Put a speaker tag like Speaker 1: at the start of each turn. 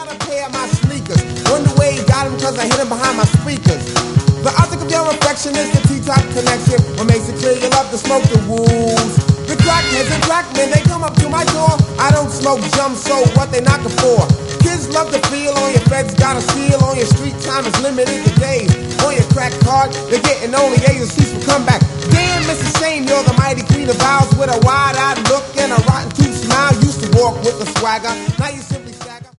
Speaker 1: got a pair of my sneakers. Wonder where he got them cause I hid them behind my speakers. The object of your affection is the T-top connection. What makes it clear you love to smoke the wools. The crackheads and crackmen, they come up to my door. I don't smoke jump, so what they knocking for? Kids love to feel on your feds, got a seal on your street time is limited to days. On your crack card, they're getting only A's and C's for comeback.